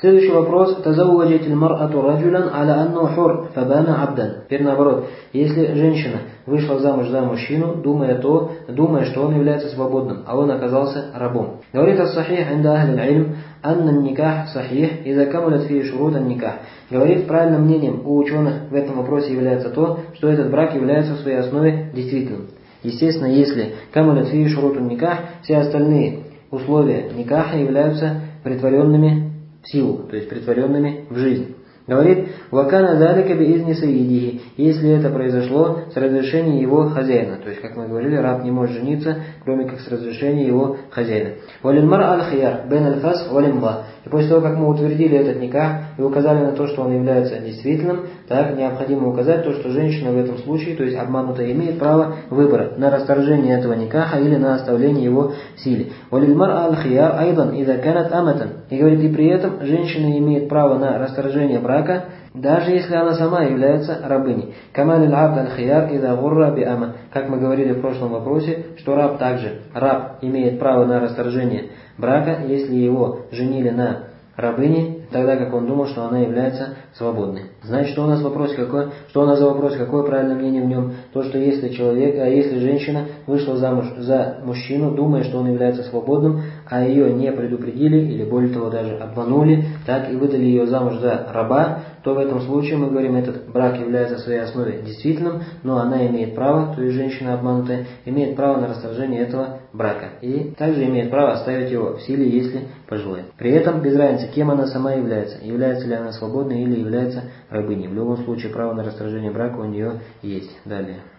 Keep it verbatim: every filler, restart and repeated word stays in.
Следующий вопрос. Тазавваджат аль-мар'ату раджулян аля анну хур фабана абдан. Теперь наоборот. Если женщина вышла замуж за мужчину, думая, то, думая, что он является свободным, а он оказался рабом. Говорит ас-сахих инда ахли аль-илм анна ан-никах сахих иза камулят фи шурут ан-никах. Говорит, правильным мнением у ученых в этом вопросе является то, что этот брак является в своей основе действительным. Естественно, если камулят фи шурут ан-никах, все остальные условия никаха являются претворенными в силу, то есть претворенными в жизнь. Говорит, вакана залика биизни саидихи, если это произошло с разрешения его хозяина. То есть, как мы говорили, раб не может жениться, кроме как с разрешения его хозяина. Валильмар аль-хияр бен аль-фас валимба. И после того, как мы утвердили этот никах и указали на то, что он является действительным, так необходимо указать то, что женщина в этом случае, то есть обманутая, имеет право выбора на расторжение этого никаха или на оставление его в силе. Валильмар аль-хияр айдан иза канат аматан. И говорит, и при этом женщина имеет право на расторжение брака, даже если она сама является рабыней. Камаль абд аль-хияр ида гурра би ама. Как мы говорили в прошлом вопросе, что раб также, раб имеет право на расторжение брака, если его женили на рабыне, тогда как он думал, что она является свободной. Значит, что у нас вопрос какой? Что у нас за вопрос? Какое правильное мнение в нем? То, что если человек, а если женщина вышла замуж за мужчину, думая, что он является свободным, а ее не предупредили, или более того даже обманули, так и выдали ее замуж за раба, то в этом случае мы говорим, этот брак является в своей основе действительным, но она имеет право, то есть женщина обманутая, имеет право на расторжение этого брака. И также имеет право оставить его в силе, если пожелает. При этом без разницы, кем она сама является. Является ли она свободной или является рабыней. В любом случае право на расторжение брака у нее есть. Далее.